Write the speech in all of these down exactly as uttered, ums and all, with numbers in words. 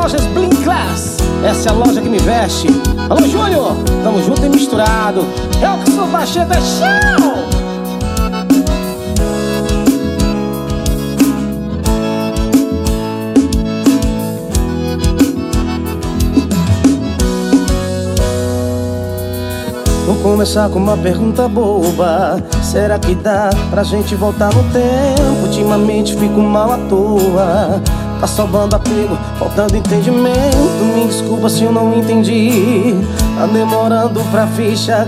lojas Bling Class, essa é a loja que me veste. Alô, Júnior, tamo junto e misturado. É o que sou baixeta, é show! Vou começar com uma pergunta boba. Será que dá pra gente voltar no tempo? Ultimamente fico mal à toa. Tá salvando apego, faltando entendimento. Me desculpa se eu não entendi. Tá demorando pra ficha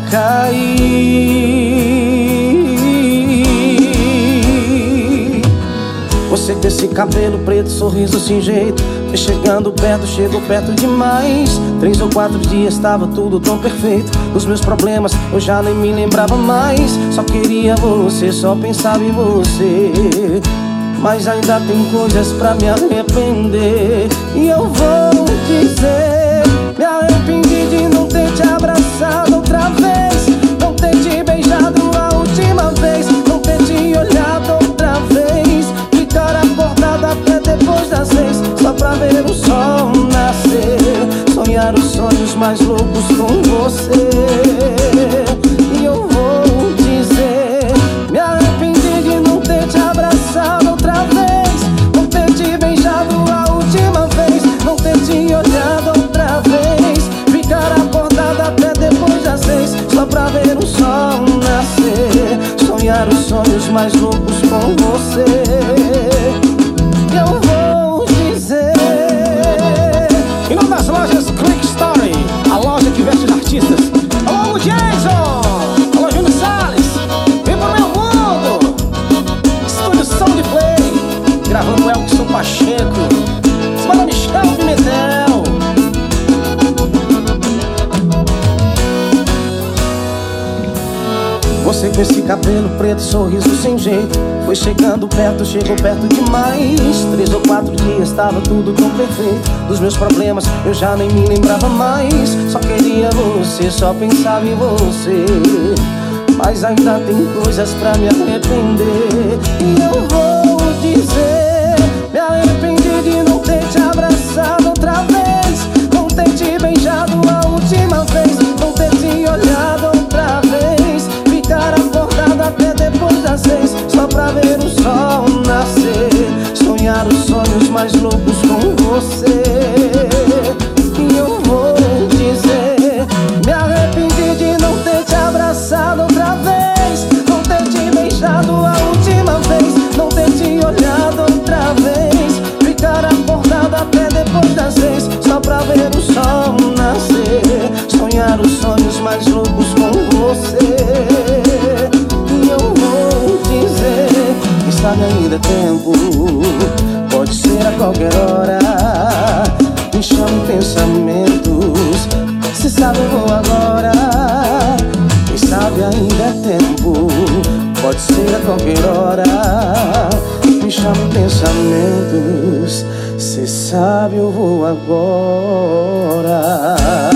cair. Você com esse cabelo preto, sorriso sem jeito, foi chegando perto, chegou perto demais. Três ou quatro dias estava tudo tão perfeito. Os meus problemas eu já nem me lembrava mais. Só queria você, só pensava em você. Mas ainda tem coisas pra me arrepender. E eu vou dizer, me arrependi de não ter te abraçado outra vez, não ter te beijado a última vez, não ter te olhado outra vez, ficar acordado até depois das seis, só pra ver o sol nascer, sonhar os sonhos mais loucos com você. E eu vou dizer, me arrependi de não ter te abraçado outra vez, não ter te beijado a última vez, não ter te olhado outra vez, ficar acordado até depois das seis, só pra ver o sol nascer, sonhar os sonhos mais loucos com você. Eu vou dizer, em nome das lojas Click Story, a loja que veste os artistas. Alô, Jason! Alô, Júnior Salles! Vem pro meu mundo! Estúdio Soundplay, gravando Elkson Pacheco, Escola Michel Pimentel. Você com esse cabelo preto, sorriso sem jeito, foi chegando perto, chegou perto demais. Três ou quatro dias estava tudo tão perfeito. Dos meus problemas eu já nem me lembrava mais. Só queria você, só pensava em você. Mas ainda tem coisas pra me arrepender. E eu vou dizer, me arrependi de não ter te abraçado outra vez, não ter te beijado a última vez, não ter te olhado outra vez, ficar acordado até depois das seis, só pra ver o sol nascer, sonhar os sonhos mais loucos com você. E eu vou dizer, me arrependi de não ter te abraçado outra vez, não ter te beijado a última vez, não ter te olhado outra vez, ficar acordado até depois das seis, só pra ver o sol nascer, sonhar os sonhos mais loucos com você. E eu vou dizer, quem sabe ainda é tempo, pode ser a qualquer hora. Me chama em pensamentos, se sabe eu vou agora. Quem sabe ainda é tempo, pode ser a qualquer hora. Me chama em pensamentos, se sabe eu vou agora.